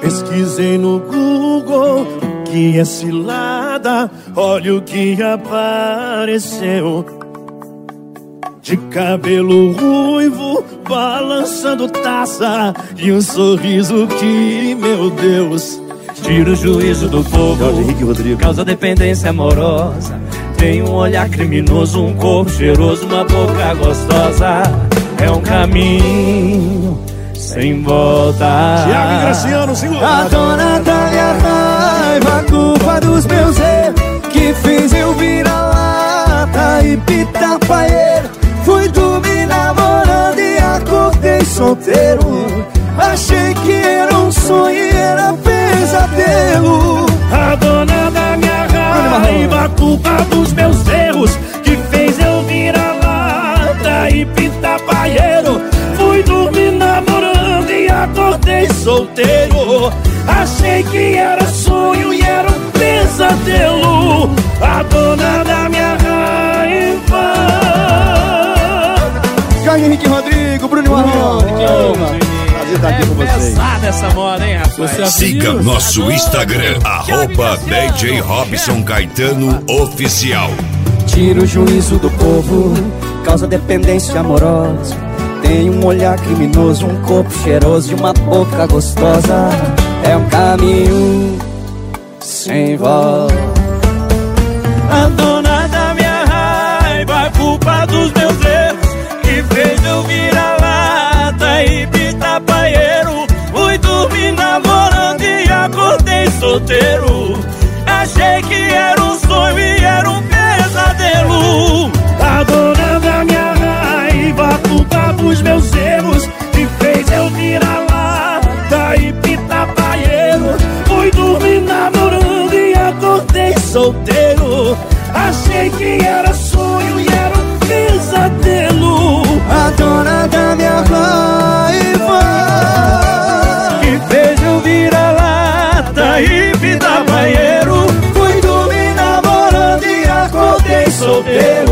Pesquisei no Google o que é cilada. Olha o que apareceu. De cabelo ruivo, balançando taça, e um sorriso que, meu Deus, tira o juízo do povo. Henrique Rodrigo. Causa dependência amorosa. Tem um olhar criminoso, um corpo cheiroso, uma boca gostosa. É um caminho sem volta. Thiago e Graciano, segura. A dona da minha raiva, a culpa dos meus erros, que fez eu virar lata e pitapaeiro. Fui dormir namorando e acordei solteiro. Achei que era um sonho e era pesadelo. A dona da minha raiva, a culpa dos meus erros, que fez eu virar lata e pitapaeiro. Fui dormir namorando e acordei solteiro. Achei que era sonho e era um pesadelo. A dona da minha raiva. Thiago Henrique Rodrigo, Bruno Marrone. Prazer estar aqui com vocês. Pesada essa moda, hein, rapaz? Siga nosso Instagram, @DJ Robson Caetano Oficial. Tira o juízo do povo, causa dependência amorosa. Tem um olhar criminoso, um corpo cheiroso e uma boca gostosa. É um caminho sem volta. A dona da minha raiva, a culpa dos meus erros, que fez eu virar lata e pitapaeiro. Fui dormir namorando e acordei solteiro. Achei que era um sonho e era um pesadelo. A dona da minha raiva, a culpa dos meus erros, que fez eu virar lata e pitapaeiro. Fui dormir namorando e acordei solteiro. Achei que era sonho e era um pesadelo. A dona da minha raiva, que fez eu virar lata e pitapaeiro. Fui dormir namorando e acordei solteiro.